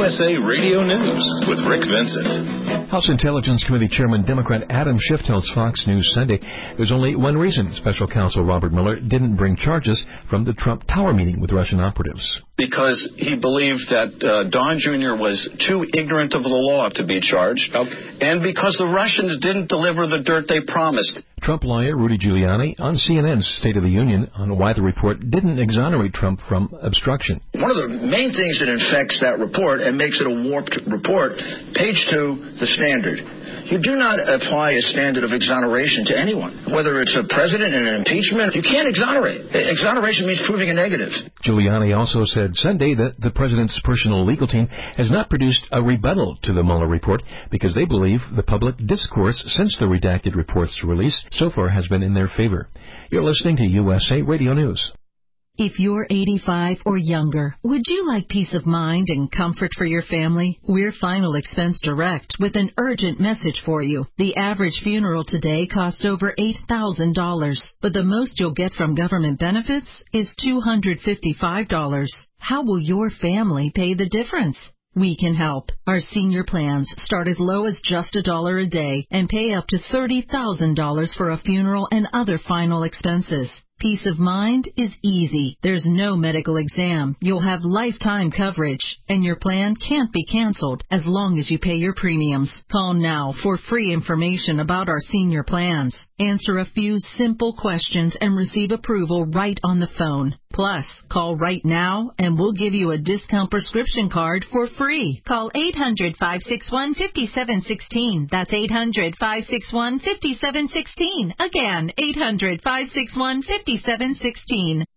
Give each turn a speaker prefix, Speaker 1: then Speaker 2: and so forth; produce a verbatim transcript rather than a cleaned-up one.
Speaker 1: S A Radio News with Rick Vincent.
Speaker 2: House Intelligence Committee Chairman Democrat Adam Schiff tells Fox News Sunday there's only one reason Special Counsel Robert Mueller didn't bring charges from the Trump Tower meeting with Russian operatives.
Speaker 3: Because he believed that uh, Don Junior was too ignorant of the law to be charged, oh. and because the Russians didn't deliver the dirt they promised.
Speaker 2: Trump lawyer Rudy Giuliani on C N N's State of the Union on why the report didn't exonerate Trump from obstruction.
Speaker 4: One of the main things that infects that report and makes it a warped report, page two, the standard. You do not apply a standard of exoneration to anyone. Whether it's a president in an impeachment, you can't exonerate. Exoneration means proving a negative.
Speaker 2: Giuliani also said Sunday that the president's personal legal team has not produced a rebuttal to the Mueller report because they believe the public discourse since the redacted report's release so far has been in their favor. You're listening to U S A Radio News.
Speaker 5: If you're eighty-five or younger, would you like peace of mind and comfort for your family? We're Final Expense Direct with an urgent message for you. The average funeral today costs over eight thousand dollars, but the most you'll get from government benefits is two hundred fifty-five dollars. How will your family pay the difference? We can help. Our senior plans start as low as just a dollar a day and pay up to thirty thousand dollars for a funeral and other final expenses. Peace of mind is easy. There's no medical exam. You'll have lifetime coverage, and your plan can't be canceled as long as you pay your premiums. Call now for free information about our senior plans. Answer a few simple questions and receive approval right on the phone. Plus, call right now and we'll give you a discount prescription card for free. Call eight hundred, five six one, five seven one six. That's eight hundred, five six one, five seven one six. Again, eight hundred, five six one, five seven one six.